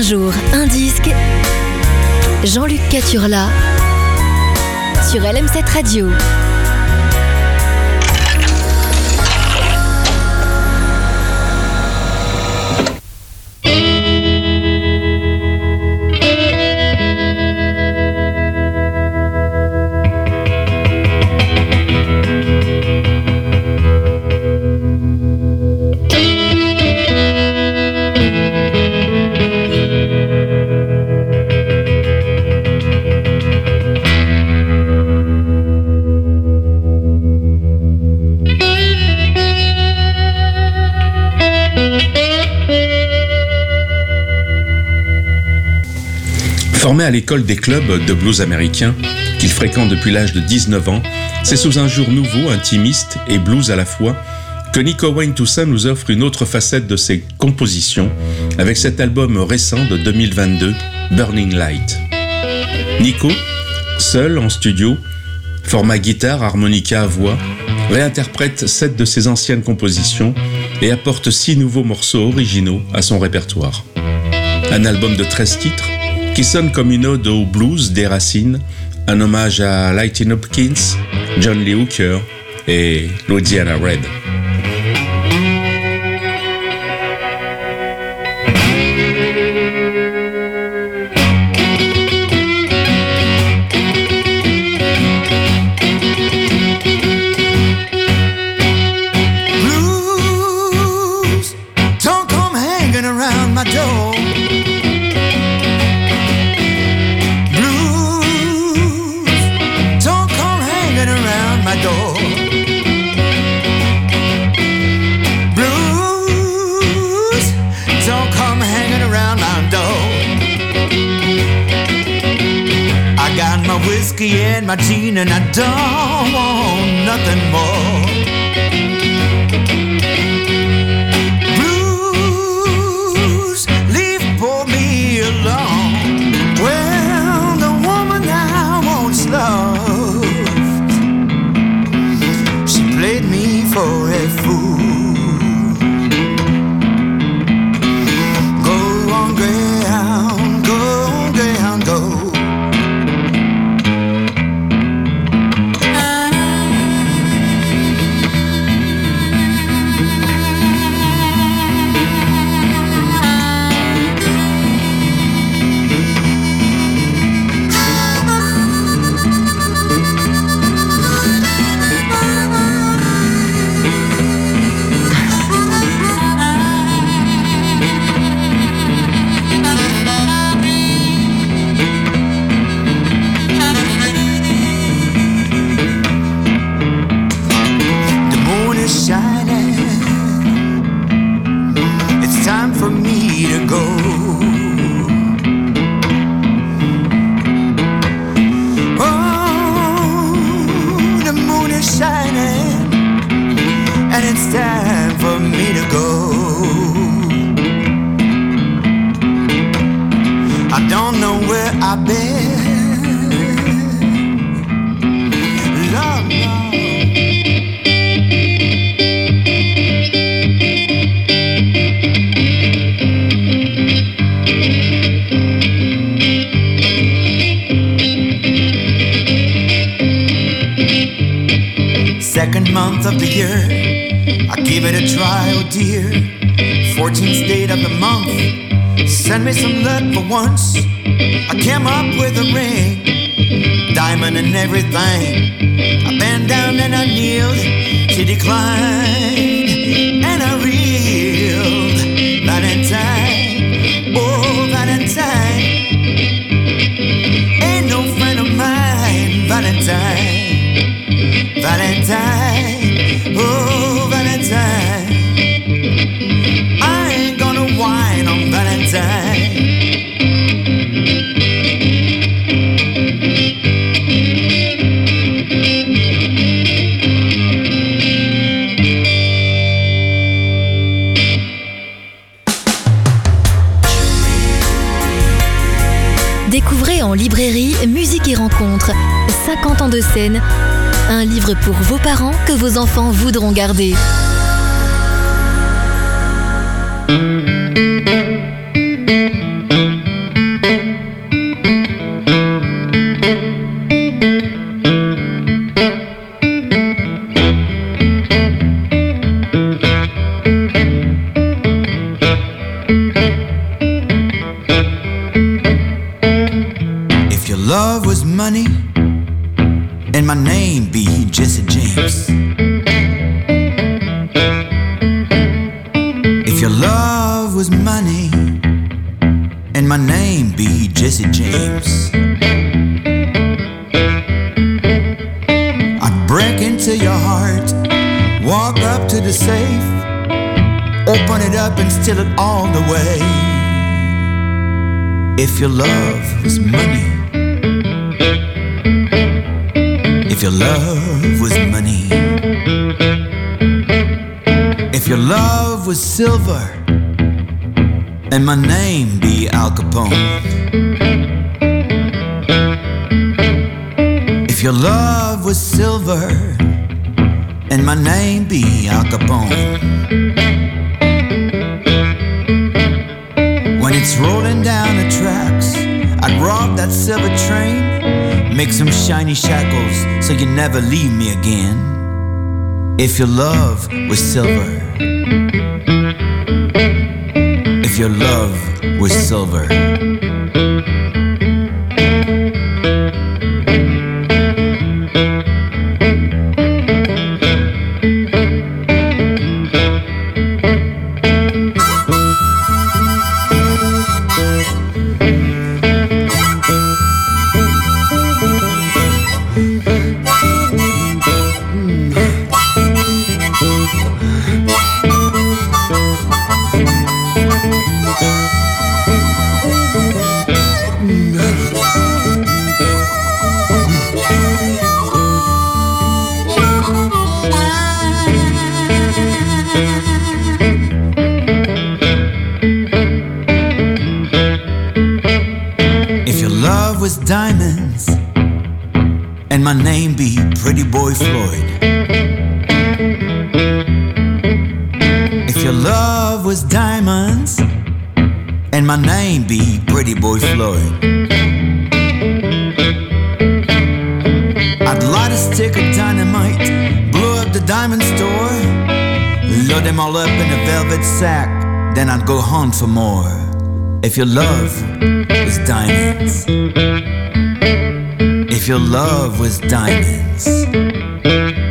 jour, un disque. Jean-Luc Caturla sur LM7 Radio. Formé à l'école des clubs de blues américains, qu'il fréquente depuis l'âge de 19 ans, c'est sous un jour nouveau, intimiste et blues à la fois, que Nico Wayne Toussaint nous offre une autre facette de ses compositions avec cet album récent de 2022, Burning Light. Nico, seul en studio, format guitare, harmonica à voix, réinterprète 7 de ses anciennes compositions et apporte 6 nouveaux morceaux originaux à son répertoire. Un album de 13 titres qui sonne comme une ode au blues des racines, un hommage à Lightnin' Hopkins, John Lee Hooker et Louisiana Red. Blues, don't come hanging around my door. Whiskey and my gin, and I don't want nothing more. Blues, leave poor me alone. Well, the woman I once loved, she played me for a fool. Go on, Greyhound, go, Greyhound, go. Second month of the year, I give it a try, oh dear. 14th date of the month, send me some luck for once. I came up with a ring, diamond and everything. I bent down and I kneeled, she declined, and I reeled. Valentine, oh Valentine, ain't no friend of mine. Valentine, Valentine, oh Valentine, I ain't gonna whine on Valentine. Découvrez en librairie Musique et Rencontres, 50 ans de scène, un livre pour vos parents que vos enfants voudront garder. was money and my name be Jesse James, I'd break into your heart, walk up to the safe, open it up and steal it all away. If your love was money, if your love was money, if your love was silver and my name be Al Capone, if your love was silver and my name be Al Capone, when it's rolling down the tracks, I'd rob that silver train, make some shiny shackles so you never leave me again. If your love was silver, if your love was silver. Diamonds and my name be Pretty Boy Floyd, if your love was diamonds and my name be Pretty Boy Floyd, I'd light a stick of dynamite, blow up the diamond store, load them all up in a velvet sack, then I'd go hunt for more. If your love was diamonds, if your love was diamonds.